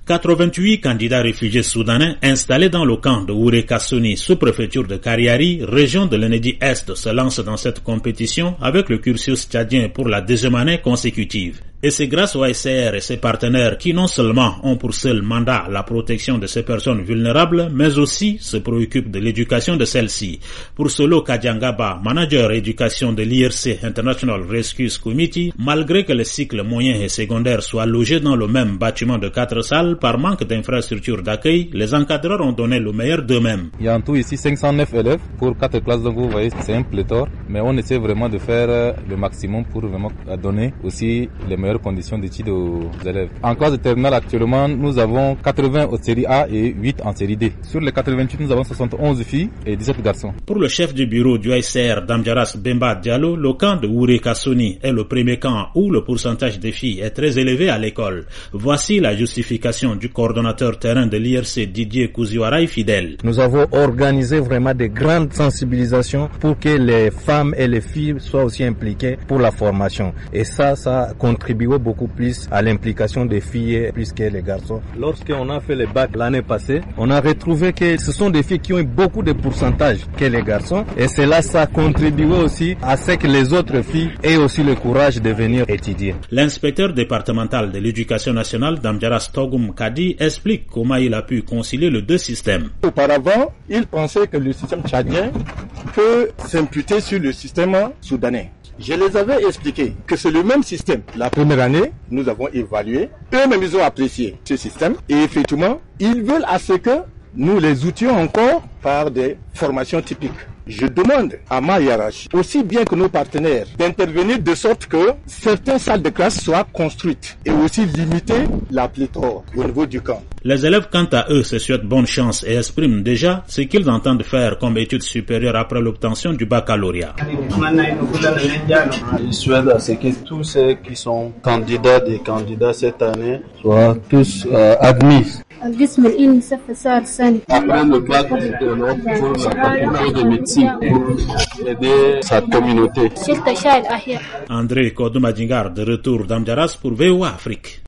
88 candidats réfugiés soudanais installés dans le camp de Ouré Kassouni, sous-préfecture de Kariari, région de l'Ennedi Est, se lancent dans cette compétition avec le cursus tchadien pour la deuxième année consécutive. Et c'est grâce au HCR et ses partenaires qui non seulement ont pour seul mandat la protection de ces personnes vulnérables, mais aussi se préoccupent de l'éducation de celles-ci. Pour Solo Kadjangaba, manager éducation de l'IRC International Rescue Committee, malgré que les cycles moyens et secondaires soient logés dans le même bâtiment de 4 salles, par manque d'infrastructures d'accueil, les encadreurs ont donné le meilleur d'eux-mêmes. Il y a en tout ici 509 élèves pour 4 classes, donc vous voyez c'est un pléthore, mais on essaie vraiment de faire le maximum pour vraiment donner aussi les meilleurs conditions d'études aux élèves. En classe de terminale actuellement, nous avons 80 en série A et 8 en série D. Sur les 88, nous avons 71 filles et 17 garçons. Pour le chef du bureau du HCR Damjaras Bemba Diallo, le camp de Ouré Kassouni est le premier camp où le pourcentage des filles est très élevé à l'école. Voici la justification du coordonnateur terrain de l'IRC Didier Kouziouaraï Fidèle. Nous avons organisé vraiment des grandes sensibilisations pour que les femmes et les filles soient aussi impliquées pour la formation. Et ça contribue beaucoup plus à l'implication des filles plus que les garçons. Lorsqu'on a fait les bacs l'année passée, on a retrouvé que ce sont des filles qui ont eu beaucoup de pourcentage que les garçons. Et cela, ça contribue aussi à ce que les autres filles aient aussi le courage de venir étudier. L'inspecteur départemental de l'éducation nationale, Damjaras Togoum Kadi, explique comment il a pu concilier les deux systèmes. Auparavant, il pensait que le système tchadien peut s'imputer sur le système soudanais. Je les avais expliqué que c'est le même système. La première année, nous avons évalué. Eux-mêmes, ils ont apprécié ce système. Et effectivement, ils veulent à ce que nous les outils encore par des formations typiques. Je demande à ma hiérarchie, aussi bien que nos partenaires, d'intervenir de sorte que certaines salles de classe soient construites et aussi limiter la pléthore au niveau du camp. Les élèves, quant à eux, se souhaitent bonne chance et expriment déjà ce qu'ils entendent faire comme études supérieures après l'obtention du baccalauréat. Je souhaite à ce que tous ceux qui sont candidats cette année soient tous admis. Après le bac, pour la faculté de médecine, pour aider sa communauté. André Kodoumadjingar de retour d'Amjaras pour VOA Afrique.